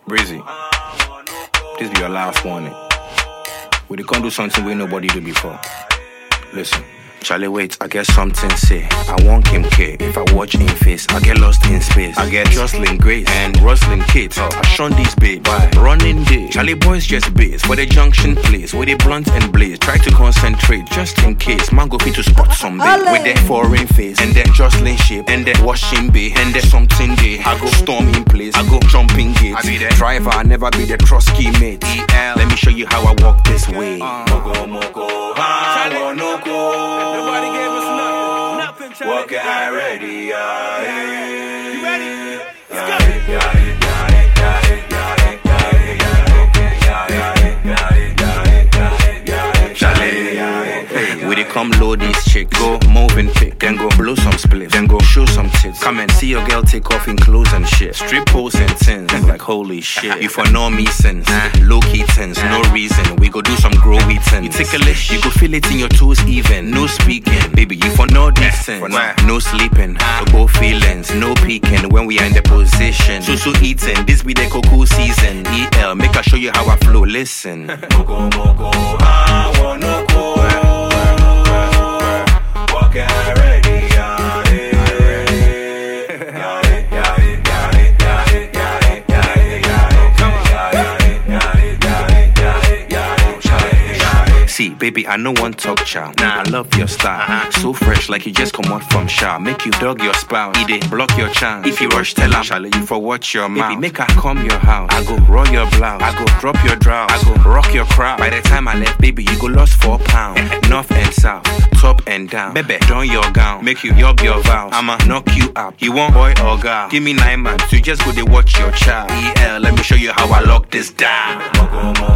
Breezy, this be your last warning. We can't do something we nobody do before. Listen. Charlie, wait, I get something say. I want Kim K. If I watch in face, I get lost in space. I get Jocelyn Grace and Roslyn Kate. I shun these babes. Running day. Charlie boys just base for the junction place where they blunt and blaze. Try to concentrate just in case. Man go fit to spot some day with that foreign face and that Jocelyn shape and that washing bay and that something day. I go storm in place. I go jumping gate. I be the driver. I never be the trusty mate. Let me show you how I walk this way. Moko, Nobody gave us nothing, Charlie. Walking ready, You ready? Let's go. Charlie, we dey come load these chicks, go move and pick, then go blow some spliffs, then go show some tits. Come and see your girl take off in clothes and shit. Strip pose and tins, like holy shit. You for no me sense, low key tens, no reason. We go do some growy tins. You take a lick, you go feel it in your toes even. No speaking, baby, you for no decent. No sleeping, go feelings, no peeking when we are in the position. So eating, this be the cocoa season. EL, make I show you how I flow, listen. Moko, I wanna go. Walking ready, See, baby, I know one talk chow. I love your style. So fresh, like you just come out from shower. Make you dog your spouse. Eat it, block your chance. If you rush, tell her, Charlie, you for watch your mouth. Baby, make her come your house. I go roll your blouse. I go drop your draws. I go rock your crowd. By the time I left, baby, you go lost 4 pounds. North and south, top and down. Baby, don your gown. Make you yob your vows. I'ma knock you up. You want boy or girl? Give me 9 months. You just go to watch your child. EL, let me show you how I lock this down. Moko,